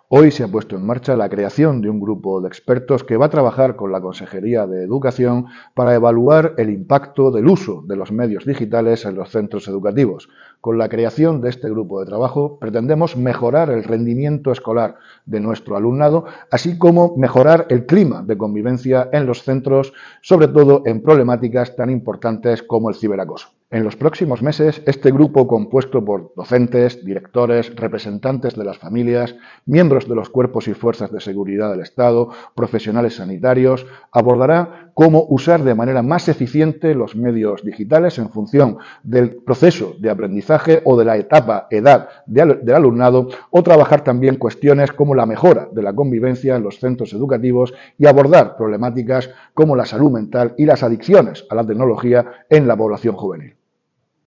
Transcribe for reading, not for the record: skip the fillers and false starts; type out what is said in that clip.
Hoy se ha puesto en marcha la creación de un grupo de expertos que va a trabajar con la Consejería de Educación para evaluar el impacto del uso de los medios digitales en los centros educativos. Con la creación de este grupo de trabajo pretendemos mejorar el rendimiento escolar de nuestro alumnado, así como mejorar el clima de convivencia en los centros, sobre todo en problemáticas tan importantes como el ciberacoso. En los próximos meses, este grupo, compuesto por docentes, directores, representantes de las familias, miembros de los cuerpos y fuerzas de seguridad del Estado, profesionales sanitarios, abordará cómo usar de manera más eficiente los medios digitales en función del proceso de aprendizaje o de la edad del alumnado, o trabajar también cuestiones como la mejora de la convivencia en los centros educativos y abordar problemáticas como la salud mental y las adicciones a la tecnología en la población juvenil.